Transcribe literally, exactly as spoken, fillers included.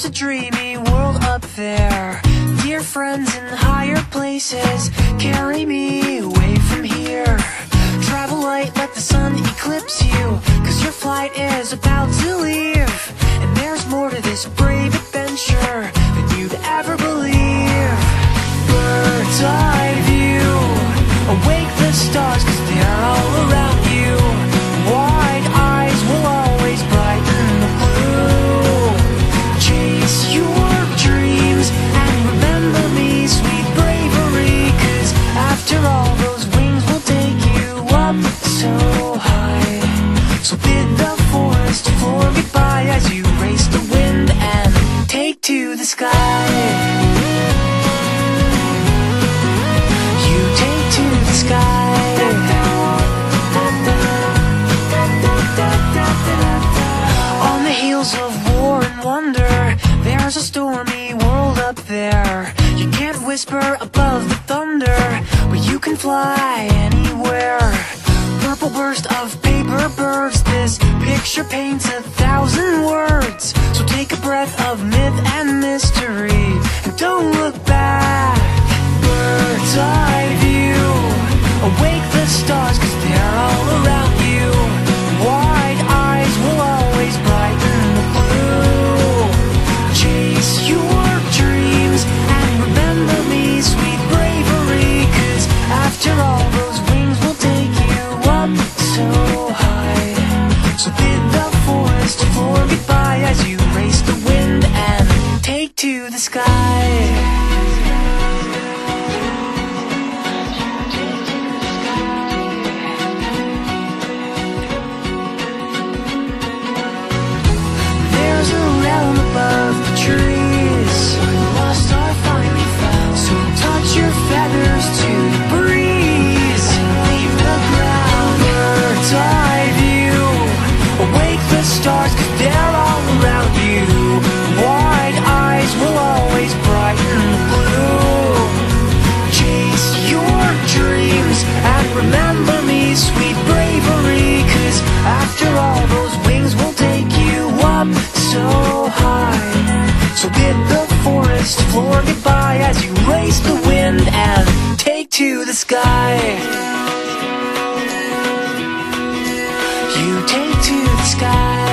a dreamy world up there. Dear friends in higher places, carry me away from here. Travel light, let the sun eclipse you, cause your flight is about to leave. And there's more to this brave adventure than you'd ever believe. Bird's eye view, awake the stars cause they're all around you. Wide eyes will always brighten the blue. Chase your dreams and remember me, sweet bravery, cause after all those wings will take you up so high. So bid the forest floor goodbye as you race the wind and take to the sky. You take to the sky. On the heels of war and wonder, there's a stormy world up there. You can't whisper above the thunder, but you can fly anywhere. Purple burst of paper birds, this picture paints a thousand words. So take a breath of myth and mystery and don't look back. Bird's eye view, awake the stars cause they're all around you. Wide eyes will always brighten the blue. Chase your dreams and remember me, sweet bravery, cause after all those wings will take you up so high. So bid the forest floor goodbye as you race the wind and take to the sky. There's a realm above the trees, lost or finally found. So touch your feathers to the breeze and leave the ground. Bird's eye view, awake the stars cause they're all around you. Wide eyes will always brighten the blue. Chase your dreams and remember me, sweet bravery, cause after all those wings will take you up so high. So bid the forest floor goodbye as you race the wind and take to the sky. You take to the sky.